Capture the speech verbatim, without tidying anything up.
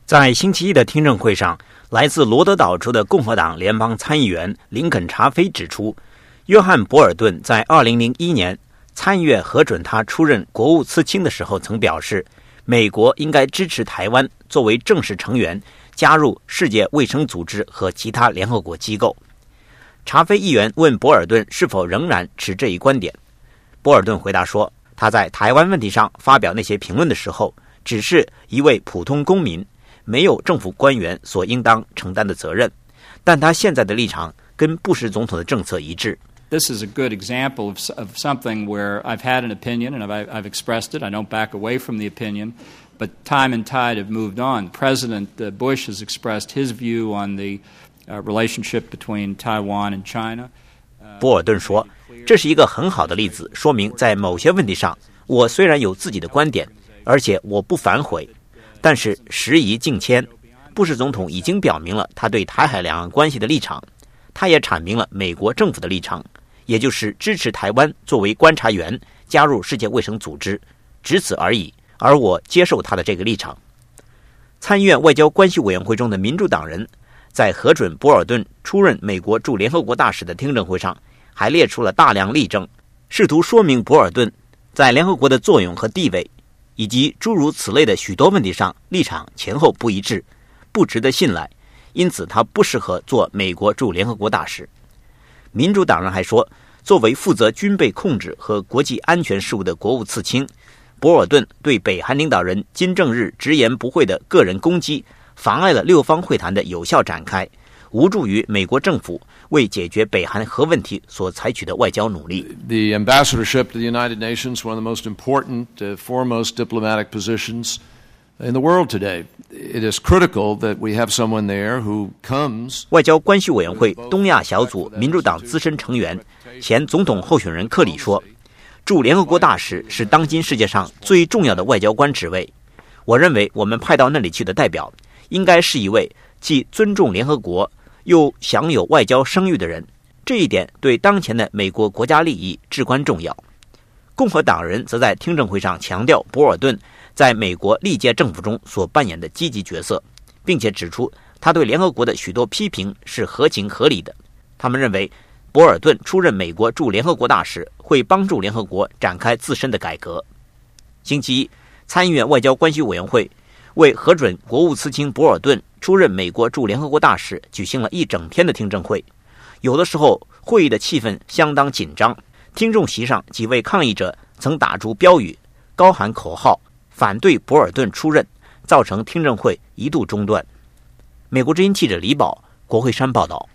在星期一的听证会上，来自罗德岛州的共和党联邦参议员林肯·查菲指出，约翰·博尔顿在二零零一年参议院核准他出任国务次卿的时候曾表示，美国应该支持台湾作为正式成员加入世界卫生组织和其他联合国机构。查菲议员问博尔顿是否仍然持这一观点，博尔顿回答说，他在台湾问题上发表那些评论的时候，只是一位普通公民，没有政府官员所应当承担的责任，但他现在的立场跟布什总统的政策一致。 This is a good example of, of something where I've had an opinion and I've, I've expressed it. I don't back away from the opinion, but time and tide have moved on. President Bush has expressed his view on the uh, relationship between Taiwan and China. 博尔顿说，这是一个很好的例子，说明在某些问题上，我虽然有自己的观点，而且我不反悔，但是时移境迁，布什总统已经表明了他对台海两岸关系的立场，他也阐明了美国政府的立场，也就是支持台湾作为观察员加入世界卫生组织，只此而已，而我接受他的这个立场。参议院外交关系委员会中的民主党人在核准博尔顿出任美国驻联合国大使的听证会上，还列出了大量例证，试图说明博尔顿在联合国的作用和地位，以及诸如此类的许多问题上立场前后不一致，不值得信赖，因此他不适合做美国驻联合国大使。民主党人还说，作为负责军备控制和国际安全事务的国务次卿，博尔顿对北韩领导人金正日直言不讳的个人攻击，妨碍了六方会谈的有效展开，无助于美国政府为解决北韩核问题所采取的外交努力。 The ambassadorship to the United Nations, one of the most important, uh, foremost diplomatic positions in the world today. It is critical that we have someone there who comes. 外交关系委员会东亚小组民主党资深成员、前总统候选人克里说，驻联合国大使是当今世界上最重要的外交官职位。我认为我们派到那里去的代表应该是一位既尊重联合国又享有外交声誉的人，这一点对当前的美国国家利益至关重要。共和党人则在听证会上强调博尔顿在美国历届政府中所扮演的积极角色，并且指出他对联合国的许多批评是合情合理的。他们认为博尔顿出任美国驻联合国大使会帮助联合国展开自身的改革。星期一，参议院外交关系委员会为核准国务次卿博尔顿出任美国驻联合国大使举行了一整天的听证会，有的时候会议的气氛相当紧张，听众席上几位抗议者曾打出标语，高喊口号，反对博尔顿出任，造成听证会一度中断。美国之音记者李宝，国会山报道。